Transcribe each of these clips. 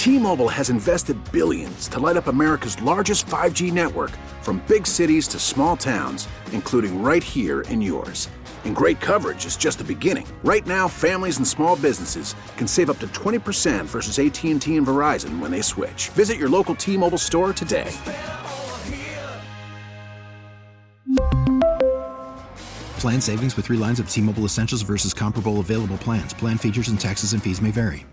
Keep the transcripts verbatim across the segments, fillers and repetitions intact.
T-Mobile has invested billions to light up America's largest five G network, from big cities to small towns, including right here in yours. And great coverage is just the beginning. Right now, families and small businesses can save up to twenty percent versus A T and T and Verizon when they switch. Visit your local T-Mobile store today. Plan savings with three lines of T-Mobile Essentials versus comparable available plans. Plan features and taxes and fees may vary.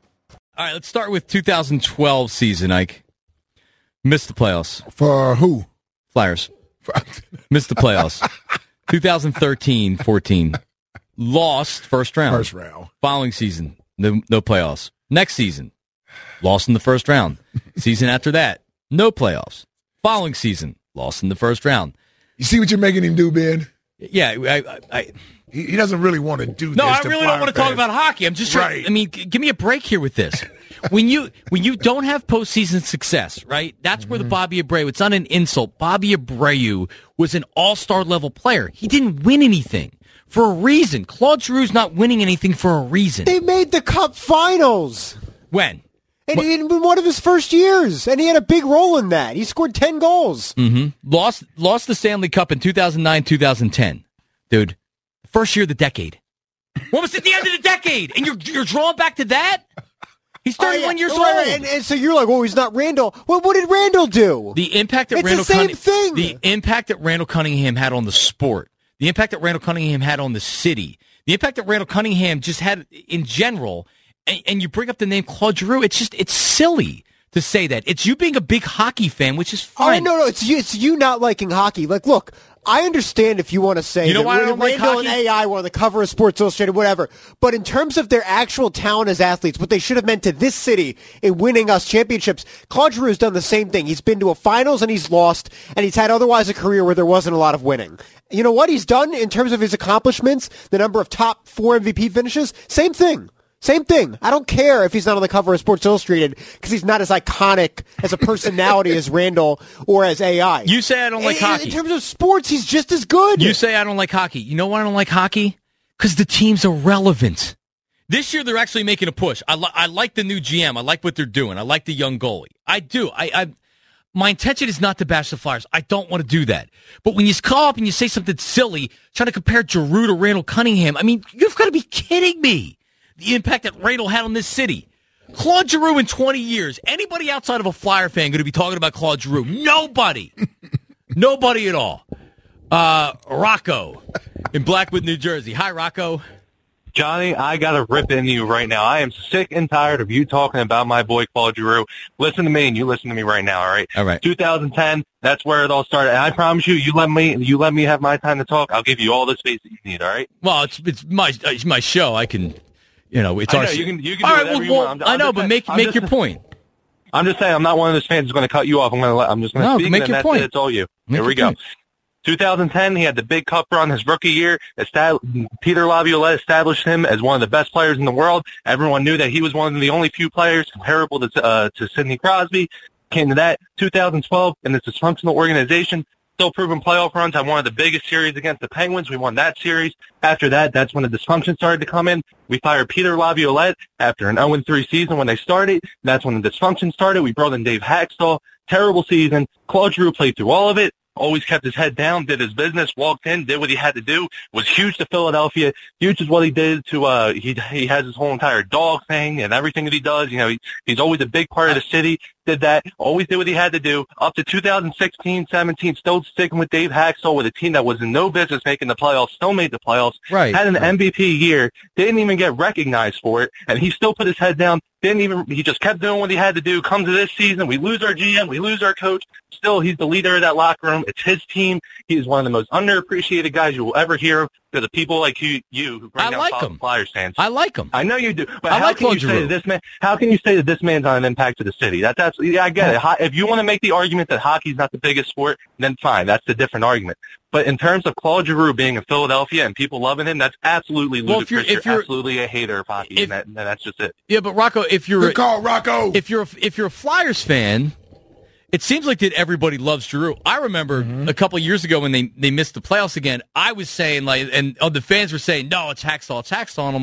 All right, let's start with two thousand twelve season, Ike. Missed the playoffs. For who? Flyers. Missed the playoffs. twenty thirteen fourteen. Lost first round. First round. Following season, no, no playoffs. Next season, lost in the first round. Season after that, no playoffs. Following season, lost in the first round. You see what you're making him do, Ben? Yeah, I, I, I he, he doesn't really want to do no, this. No, I really don't want to talk about hockey. I'm just trying. Right. I mean, g- give me a break here with this. when you when you don't have postseason success, right? That's mm-hmm. where the Bobby Abreu. It's not an insult. Bobby Abreu was an all-star level player. He didn't win anything for a reason. Claude Giroux's not winning anything for a reason. They made the Cup Finals. When? And what? In one of his first years, and he had a big role in that. He scored ten goals. Mm-hmm. Lost lost the Stanley Cup in two thousand nine, two thousand ten. Dude, first year of the decade. What was at the end of the decade? And you're you're drawing back to that? He's thirty-one oh, yeah. years oh, old. And, and so you're like, well, he's not Randall. Well, what did Randall do? The impact that it's Randall the same Cunning- thing. The impact that Randall Cunningham had on the sport. The impact that Randall Cunningham had on the city. The impact that Randall Cunningham just had in general. And, and you bring up the name Claude Giroux. It's just, it's silly to say that. It's you being a big hockey fan, which is fine. Oh, no, no, it's you, it's you not liking hockey. Like, look, I understand if you want to say you know that why I don't like Randall hockey? and A I were on the cover of Sports Illustrated, whatever. But in terms of their actual talent as athletes, what they should have meant to this city in winning us championships, Claude Giroux has done the same thing. He's been to a finals and he's lost, and he's had otherwise a career where there wasn't a lot of winning. You know what he's done in terms of his accomplishments, the number of top four M V P finishes? Same thing. Same thing. I don't care if he's not on the cover of Sports Illustrated because he's not as iconic as a personality as Randall or as A I. You say I don't like in, hockey. In terms of sports, he's just as good. You say I don't like hockey. You know why I don't like hockey? Because the team's irrelevant. This year they're actually making a push. I, li- I like the new G M. I like what they're doing. I like the young goalie. I do. I, I my intention is not to bash the Flyers. I don't want to do that. But when you call up and you say something silly, trying to compare Giroux to Randall Cunningham, I mean, you've got to be kidding me. The impact that Randall had on this city. Claude Giroux in twenty years. Anybody outside of a Flyer fan going to be talking about Claude Giroux? Nobody. Nobody at all. Uh, Rocco in Blackwood, New Jersey. Hi, Rocco. Johnny, I got to rip into you right now. I am sick and tired of you talking about my boy Claude Giroux. Listen to me, and you listen to me right now, all right? All right. twenty ten, that's where it all started. And I promise you, you let me you let me have my time to talk, I'll give you all the space that you need, all right? Well, it's it's my it's my show. I can... You know, it's I our. know, you can, you can all do right, whatever well, you well, want. I'm, I I'm know, just but saying, make I'm make just your saying, point. I'm just saying, I'm not one of those fans who's going to cut you off. I'm going to let. I'm just going to No, speak, make and your that's point. it. It's all you. Make Here we your go. point. twenty ten, he had the big cup run his rookie year. Estab- Peter Laviolette established him as one of the best players in the world. Everyone knew that he was one of the only few players comparable to uh, to Sidney Crosby. Came to that twenty twelve in this dysfunctional organization. Still proven playoff runs, had one of the biggest series against the Penguins. We won that series. After that, that's when the dysfunction started to come in. We fired Peter Laviolette after an oh and three season when they started. That's when the dysfunction started. We brought in Dave Haxtell. Terrible season. Claude Giroux played through all of it. Always kept his head down, did his business, walked in, did what he had to do, was huge to Philadelphia. Huge is what he did to, uh, he, he has his whole entire dog thing and everything that he does. You know, he, he's always a big part of the city. Did that, always did what he had to do. Up to two thousand sixteen, seventeen, still sticking with Dave Haxtell with a team that was in no business making the playoffs, still made the playoffs. Right. Had an right. M V P year, didn't even get recognized for it, and he still put his head down, didn't even, he just kept doing what he had to do. Come to this season, we lose our G M, we lose our coach. Still, he's the leader of that locker room. It's his team. He is one of the most underappreciated guys you will ever hear. To the people like you, you who bring I down like Flyers him. Flyers fans. I like him. I know you do, but I how like can Claude you say Giroux. that this man? How can you say that this man's on an impact to the city? That's absolutely. Yeah, I get it. Ho- If you want to make the argument that hockey's not the biggest sport, then fine. That's a different argument. But in terms of Claude Giroux being in Philadelphia and people loving him, that's absolutely Well, if ludicrous. you're- if you're, you're- absolutely a hater of hockey, if- and, that, and that's just it. Yeah, but Rocco, if you're Good call, Rocco. if you're a, if you're a Flyers fan, it seems like that everybody loves Giroux. I remember Mm-hmm. a couple of years ago when they, they missed the playoffs again, I was saying, like, and oh, the fans were saying, no, it's Haxtell, it's Haxtell. And I'm like,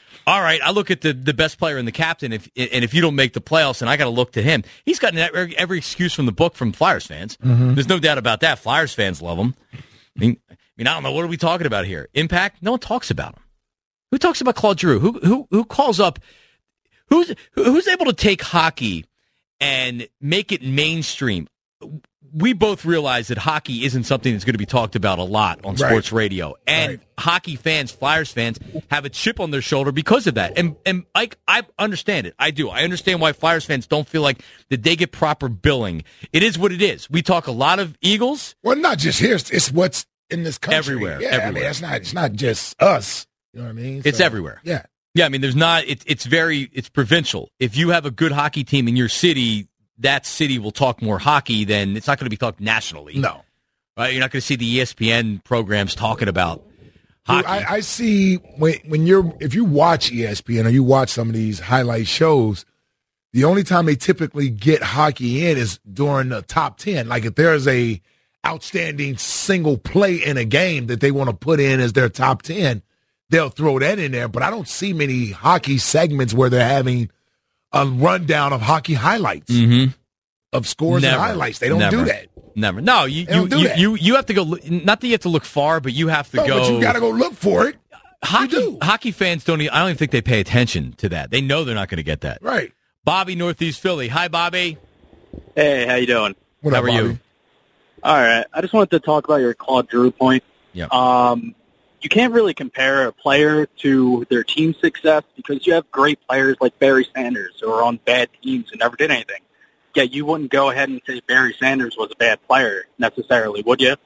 all right, I look at the, the best player and the captain, if and if you don't make the playoffs, and I got to look to him, he's got every, every excuse from the book from Flyers fans. Mm-hmm. There's no doubt about that. Flyers fans love him. I mean, I mean, I don't know. What are we talking about here? Impact? No one talks about him. Who talks about Claude Giroux? Who who who calls up? Who's who's able to take hockey and make it mainstream? We both realize that hockey isn't something that's going to be talked about a lot on right. sports radio. And right. hockey fans, Flyers fans, have a chip on their shoulder because of that. And and I, I understand it. I do. I understand why Flyers fans don't feel like that they get proper billing. It is what it is. We talk a lot of Eagles. Well, not just here. It's what's in this country. Everywhere. Yeah, everywhere. I mean, it's not, it's not just us. You know what I mean? It's so, everywhere. Yeah. Yeah, I mean, there's not, it, it's very, it's provincial. If you have a good hockey team in your city, that city will talk more hockey than, it's not going to be talked nationally. No. Right? You're not going to see the E S P N programs talking about hockey. I, I see when, when you're, if you watch E S P N or you watch some of these highlight shows, the only time they typically get hockey in is during the top ten. Like if there's a outstanding single play in a game that they want to put in as their top ten, they'll throw that in there. But I don't see many hockey segments where they're having a rundown of hockey highlights, mm-hmm. of scores Never. and highlights. They don't Never. do that. Never. No, you They don't you, do you, that. you you have to go. Not that you have to look far, but you have to No, go. but you got to go look for it. Hockey do. hockey fans don't. Even, I don't even think they pay attention to that. They know they're not going to get that. Right. Bobby, Northeast Philly. Hi, Bobby. Hey, how you doing? What How up, are Bobby? you? All right. I just wanted to talk about your Claude Giroux point. Yeah. Um, you can't really compare a player to their team success because you have great players like Barry Sanders who are on bad teams and never did anything. Yet you wouldn't go ahead and say Barry Sanders was a bad player necessarily, would you?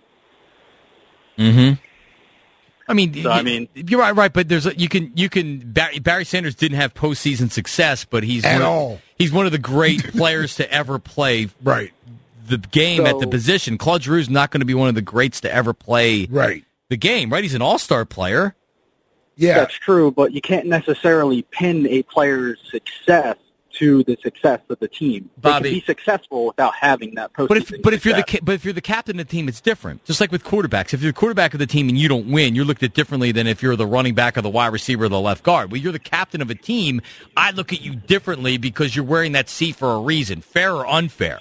Mm-hmm. I mean, So, I mean- you're right, right. But there's a, you can you can Barry, Barry Sanders didn't have postseason success, but he's At one of, all. he's one of the great players to ever play Right. the game at the So- position. Claude Giroux is not going to be one of the greats to ever play Right. the game, right? He's an all-star player. Yeah. That's true, but you can't necessarily pin a player's success to the success of the team. Bobby. They can be successful without having that postseason But if but if you're the success. ca- but if you're the captain of the team, it's different. Just like with quarterbacks, if you're the quarterback of the team and you don't win, you're looked at differently than if you're the running back or the wide receiver or the left guard. Well, you're the captain of a team. I look at you differently because you're wearing that seat for a reason, fair or unfair.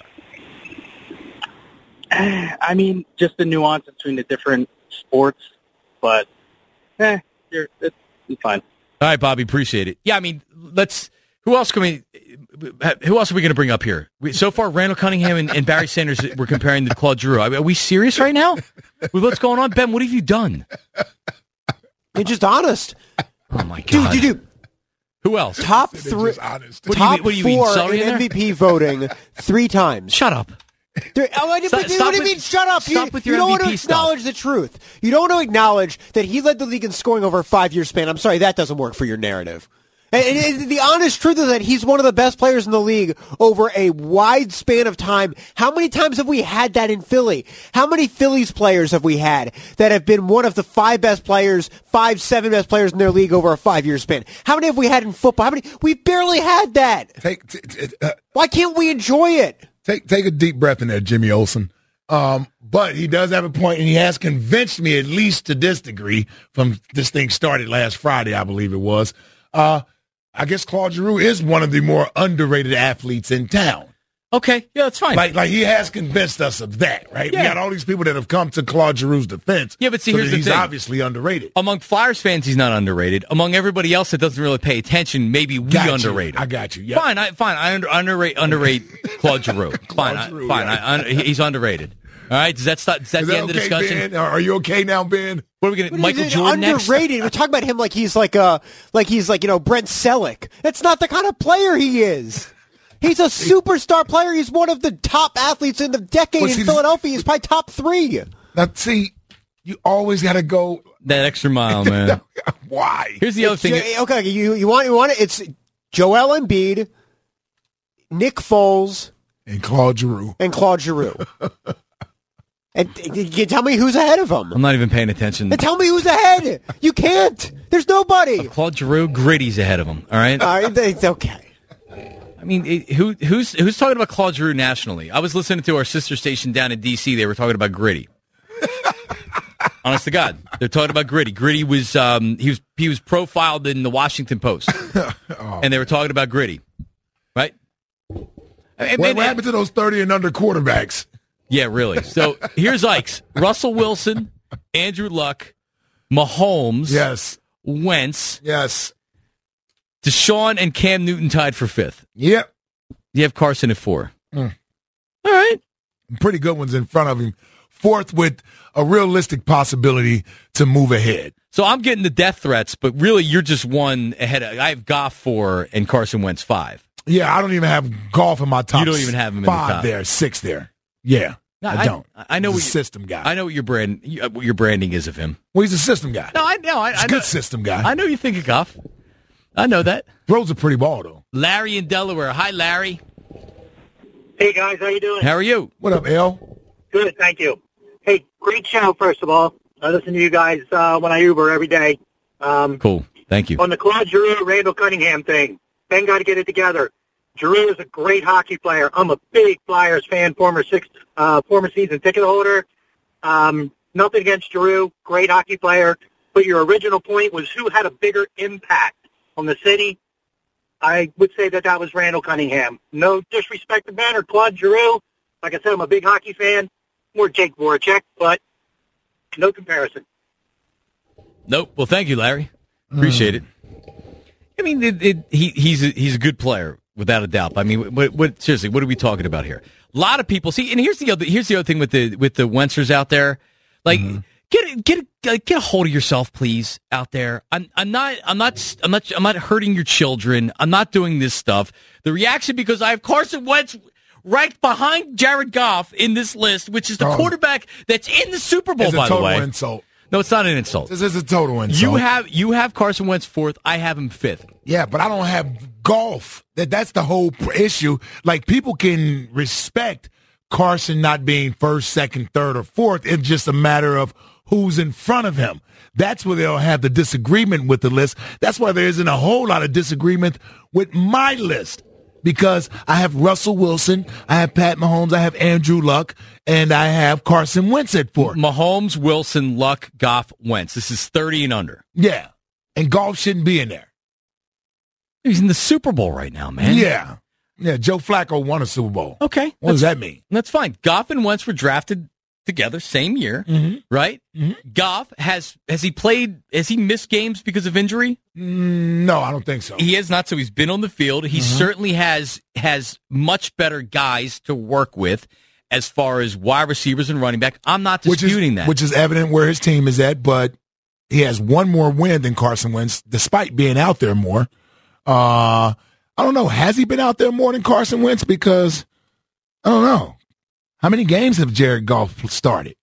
I mean, just the nuance between the different sports, but eh, you're, it's, it's fine. All right, Bobby, appreciate it. Yeah, I mean, let's. Who else can we? Who else are we going to bring up here? We, so far, Randall Cunningham and, and Barry Sanders. We're comparing to Claude Giroux. Are we serious right now with what's going on, Ben? What have you done? You're just honest. Oh my Dude, God! dude, dude. Who else? Top They're three. just honest. What do you Top mean- what do you mean, four Sully in in there? M V P voting three times. Shut up. There- oh, what do you- Stop- what do stop you with- mean? Shut up! stop you, with you your don't want to M V P stuff. acknowledge the truth. You don't want to acknowledge that he led the league in scoring over a five-year span. I'm sorry, that doesn't work for your narrative. And, and, and the honest truth is that he's one of the best players in the league over a wide span of time. How many times have we had that in Philly? How many Phillies players have we had that have been one of the five best players, five, seven best players in their league over a five-year span? How many have we had in football? How many? We barely had that. Take, t- t- uh, Why can't we enjoy it? take, take a deep breath in there, Jimmy Olsen. Um, but he does have a point, and he has convinced me, at least to this degree, from this thing started last Friday, I believe it was. Uh, I guess Claude Giroux is one of the more underrated athletes in town. Okay, yeah, that's fine. Like, like he has convinced us of that, right? Yeah. We got all these people that have come to Claude Giroux's defense. Yeah, but see, so here's that the he's thing. obviously underrated. Among Flyers fans, he's not underrated. Among everybody else that doesn't really pay attention, maybe we Got you. underrate him. I got you. Yep. Fine, I, fine. I under, underrate underrate Claude Giroux. Fine, I, Giroux, fine. yeah. I, un, he's underrated. All right, does that start? Is that Is the that end of okay, the discussion? Ben? Are you okay now, Ben? What are we going to? Michael He's Jordan next? underrated. We're talking about him like he's like uh like he's like you know Brent Selleck. That's not the kind of player he is. He's a superstar player. He's one of the top athletes in the decade Well, in see, Philadelphia. He's probably top three. Now, see, you always got to go. That extra mile, man. Why? Here's the other thing. J- okay, you you want you want it? It's Joel Embiid, Nick Foles, And Claude Giroux. and Claude Giroux. And uh, you tell me who's ahead of him. I'm not even paying attention. And tell me who's ahead. You can't. There's nobody. Claude Giroux, Gritty's ahead of him. All right. All right, it's okay. I mean, it, who who's who's talking about Claude Giroux nationally? I was listening to our sister station down in D C. They were talking about Gritty. Honest to God, they're talking about Gritty. Gritty was um, he was he was profiled in the Washington Post, oh, and they were talking about Gritty, right? I mean, what, what happened to those thirty and under quarterbacks? Yeah, really. So here's Ike's: Russell Wilson, Andrew Luck, Mahomes, yes, Wentz, yes, Deshaun, and Cam Newton tied for fifth. Yep. You have Carson at four. Mm. All right. Pretty good ones in front of him. Fourth with a realistic possibility to move ahead. So I'm getting the death threats, but really you're just one ahead of, I have Goff four and Carson Wentz five. Yeah, I don't even have Goff in my top. You don't even have him in five the top. there, six there. Yeah, no, I, I don't. I know he's what a you, system guy. I know what your brand, what your branding is of him. Well, he's a system guy. No, I know. I, he's I a know, good system guy. I know you think of Goff. I know that. Throws a pretty ball though. Larry in Delaware. Hi, Larry. Hey guys, how you doing? How are you? What up, L? Good, thank you. Hey, great show, first of all. I listen to you guys uh, when I Uber every day. Um, cool. Thank you. On the Claude Giroux, Randall Cunningham thing, Ben got to get it together. Giroux is a great hockey player. I'm a big Flyers fan, former six, uh, former season ticket holder. Um, nothing against Giroux, great hockey player. But your original point was who had a bigger impact on the city. I would say that that was Randall Cunningham. No disrespect to Ben or Claude Giroux. Like I said, I'm a big hockey fan. More Jake Voracek, but no comparison. Nope. Well, thank you, Larry. Appreciate mm. it. I mean, it, it, he he's a, he's a good player without a doubt. I mean, what, what seriously? What are we talking about here? A lot of people see, and here's the other here's the other thing with the with the Wentzers out there. Like, mm-hmm. get get get a hold of yourself, please, out there. I'm I'm not I'm not I'm not I'm not hurting your children. I'm not doing this stuff. The reaction because I have Carson Wentz ranked behind Jared Goff in this list, which is the oh. quarterback that's in the Super Bowl, it's by a total the way. Insult. No, it's not an insult. This is a total insult. You have you have Carson Wentz fourth. I have him fifth. Yeah, but I don't have golf. That that's the whole issue. Like, people can respect Carson not being first, second, third, or fourth. It's just a matter of who's in front of him. That's where they'll have the disagreement with the list. That's why there isn't a whole lot of disagreement with my list. Because I have Russell Wilson, I have Pat Mahomes, I have Andrew Luck, and I have Carson Wentz at four. Mahomes, Wilson, Luck, Goff, Wentz. This is thirty and under. Yeah. And Goff shouldn't be in there. He's in the Super Bowl right now, man. Yeah. Yeah, Joe Flacco won a Super Bowl. Okay. What does that mean? That's fine. Goff and Wentz were drafted together same year, mm-hmm. right? Mm-hmm. Goff, has has he played, has he missed games because of injury? Mm, no, I don't think so. He has not, so he's been on the field. He mm-hmm. certainly has has much better guys to work with as far as wide receivers and running back. I'm not disputing which is, that. Which is evident where his team is at, but he has one more win than Carson Wentz, despite being out there more. Uh, I don't know. Has he been out there more than Carson Wentz? Because, I don't know. How many games have Jared Goff started?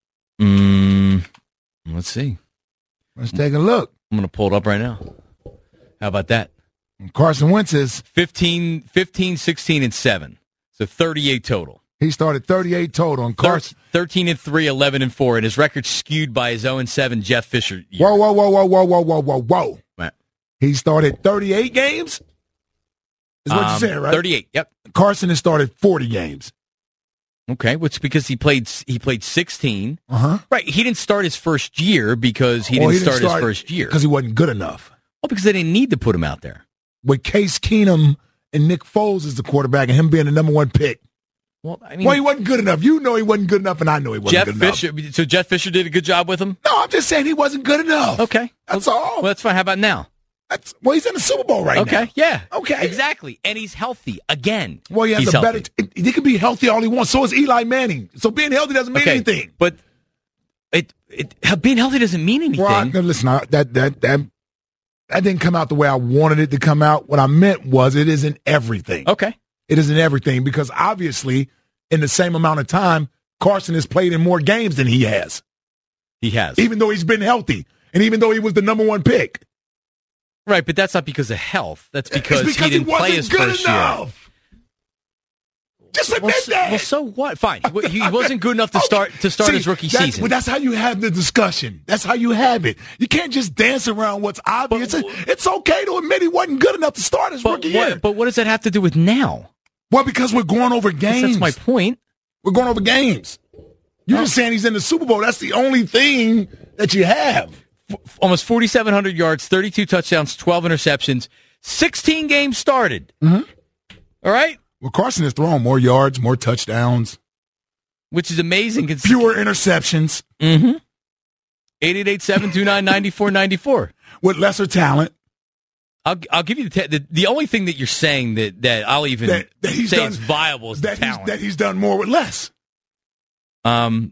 Mm, let's see. Let's take a look. I'm going to pull it up right now. How about that? Carson Wentz is fifteen, fifteen, sixteen, and seven. So thirty-eight total. He started thirty-eight total. And Carson, thirteen and three, eleven and four, and his record skewed by his oh and seven Jeff Fisher year. Whoa, whoa, whoa, whoa, whoa, whoa, whoa, whoa, whoa. Right. He started thirty-eight games? Is what um, you said, right? thirty-eight, yep. Carson has started forty games. Okay, which because he played he played sixteen. Uh-huh. Right, he didn't start his first year because he, well, didn't, he didn't start, start his first year. Because he wasn't good enough. Well, because they didn't need to put him out there. With Case Keenum and Nick Foles as the quarterback and him being the number one pick. Well, I mean, well, he wasn't good enough. You know he wasn't good enough, and I know he wasn't Jeff good Fisher, enough. So Jeff Fisher did a good job with him? No, I'm just saying he wasn't good enough. Okay. That's well, all. Well, that's fine. How about now? That's, well, he's in the Super Bowl right okay, now. Okay, yeah. Okay. Exactly. And he's healthy again. Well, he has he's a healthy. better – he can be healthy all he wants. So is Eli Manning. So being healthy doesn't mean okay, anything. But it, it being healthy doesn't mean anything. Well, I, listen, I, that, that, that, that didn't come out the way I wanted it to come out. What I meant was it isn't everything. Okay. It isn't everything because obviously in the same amount of time, Carson has played in more games than he has. He has. Even though he's been healthy and even though he was the number one pick. Right, but that's not because of health. That's because, because he didn't he play his good first enough. year. Just admit well, so, that. Well, so what? Fine. He, he wasn't good enough to start to start See, his rookie that's, season. Well, that's how you have the discussion. That's how you have it. You can't just dance around what's obvious. But, it's okay to admit he wasn't good enough to start his but rookie what, year. But what does that have to do with now? Well, because we're going over games. That's my point. We're going over games. You're oh. just saying he's in the Super Bowl. That's the only thing that you have. F- almost forty-seven hundred yards, thirty-two touchdowns, twelve interceptions, sixteen games started. Mm-hmm. All right? Well, Carson has thrown more yards, more touchdowns. Which is amazing. Fewer interceptions. Mm-hmm. eight eight eight, seven two nine, nine four nine four. With lesser talent. I'll I'll give you the, te- the the only thing that you're saying that, that I'll even that, that he's say done, it's viable is that the talent. He's, that he's done more with less. Um,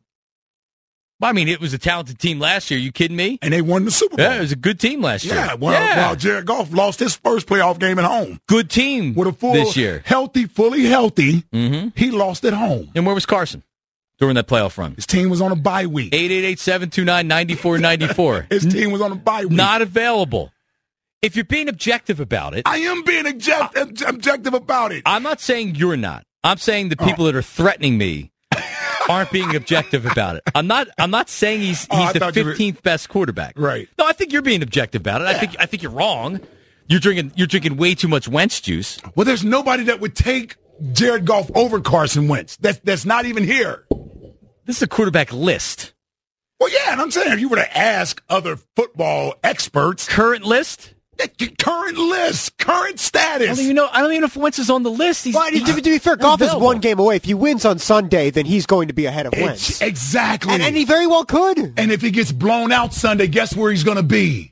I mean, it was a talented team last year. You kidding me? And they won the Super Bowl. Yeah, it was a good team last year. Yeah, well, yeah. well Jared Goff lost his first playoff game at home. Good team with a full this year. Healthy, fully healthy. Mm-hmm. He lost at home. And where was Carson during that playoff run? His team was on a bye week. eight eight eight, seven two nine, nine four nine four. His team was on a bye week. Not available. If you're being objective about it. I am being object- objective about it. I'm not saying you're not. I'm saying the people oh. that are threatening me aren't being objective about it. I'm not I'm not saying he's he's oh, the fifteenth were... best quarterback. Right. No, I think you're being objective about it. Yeah. I think I think you're wrong. You're drinking you're drinking way too much Wentz juice. Well, there's nobody that would take Jared Goff over Carson Wentz. That's that's not even here. This is a quarterback list. Well, yeah, and I'm saying if you were to ask other football experts, current list? Current list, current status. I don't even know. I don't even know if Wentz is on the list. He's, well, he's to, to be fair, Goff is one game away. If he wins on Sunday, then he's going to be ahead of Wentz. It's, exactly, and, and he very well could. And if he gets blown out Sunday, guess where he's going to be?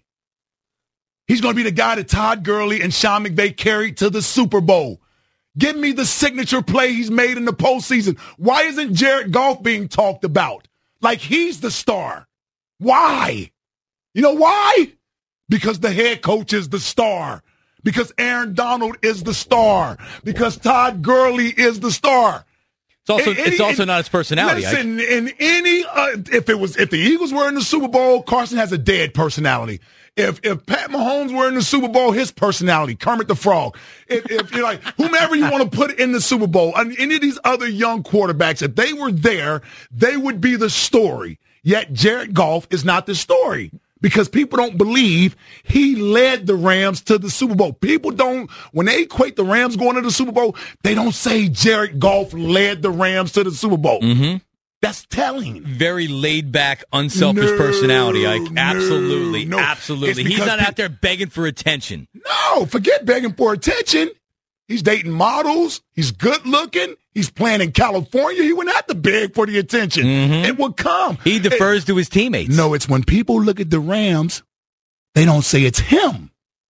He's going to be the guy that Todd Gurley and Sean McVay carried to the Super Bowl. Give me the signature play he's made in the postseason. Why isn't Jared Goff being talked about like he's the star? Why? You know why? Because the head coach is the star. Because Aaron Donald is the star. Because Todd Gurley is the star. It's also in, it's in, also not his personality. Listen, I... in any uh, if it was if the Eagles were in the Super Bowl, Carson has a dead personality. If if Pat Mahomes were in the Super Bowl, his personality, Kermit the Frog. If, if you're like whomever you want to put in the Super Bowl, and any of these other young quarterbacks, if they were there, they would be the story. Yet Jared Goff is not the story. Because people don't believe he led the Rams to the Super Bowl. People don't, when they equate the Rams going to the Super Bowl, they don't say Jared Goff led the Rams to the Super Bowl. Mm-hmm. That's telling. Very laid back, unselfish no, personality. Ike. Absolutely. No, no. Absolutely. He's not pe- out there begging for attention. No, forget begging for attention. He's dating models. He's good looking. He's playing in California. He wouldn't have to beg for the attention. Mm-hmm. It would come. He defers it, to his teammates. No, it's when people look at the Rams, they don't say it's him.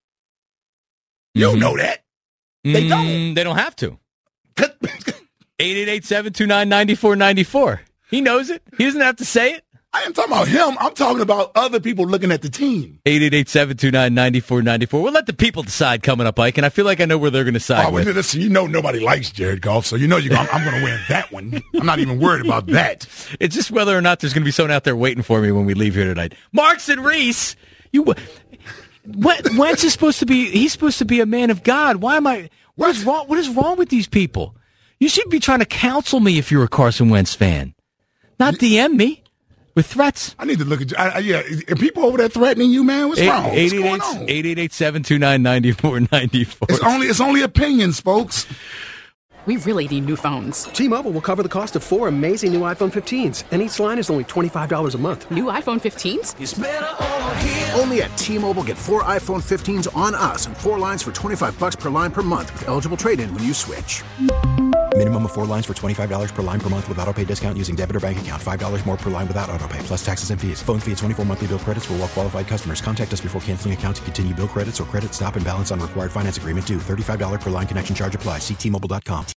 You mm-hmm. know that. They mm, don't. They don't have to. eight eight eight, seven two nine, nine four nine four. He knows it. He doesn't have to say it. I am talking about him. I'm talking about other people looking at the team. eight eight eight, seven two nine, nine four nine four. We'll let the people decide coming up, Ike, and I feel like I know where they're going to side oh, with. Well, listen, you know nobody likes Jared Goff, so you know you're, I'm, I'm going to win that one. I'm not even worried about that. It's just whether or not there's going to be someone out there waiting for me when we leave here tonight. Marks and Reese, you what? Wentz is supposed to be. He's supposed to be a man of God. Why am I? What is wrong? What is wrong with these people? You should be trying to counsel me if you're a Carson Wentz fan, not D M me. With threats. I need to look at you. I, I, yeah, are people over there threatening you, man? What's eight, wrong? What's going on? eight eight eight, seven two nine, nine four nine four. It's only, it's only opinions, folks. We really need new phones. T-Mobile will cover the cost of four amazing new iPhone fifteens, and each line is only twenty-five dollars a month. New iPhone fifteens? It's better over here. Only at T-Mobile, get four iPhone fifteens on us and four lines for twenty-five bucks per line per month with eligible trade-in when you switch. Minimum of four lines for twenty-five dollars per line per month with autopay discount using debit or bank account. five dollars more per line without autopay, plus taxes and fees. Phone fee at twenty-four monthly bill credits for well-qualified customers. Contact us before canceling account to continue bill credits or credit stop and balance on required finance agreement due. thirty-five dollars per line connection charge applies. See T Mobile dot com.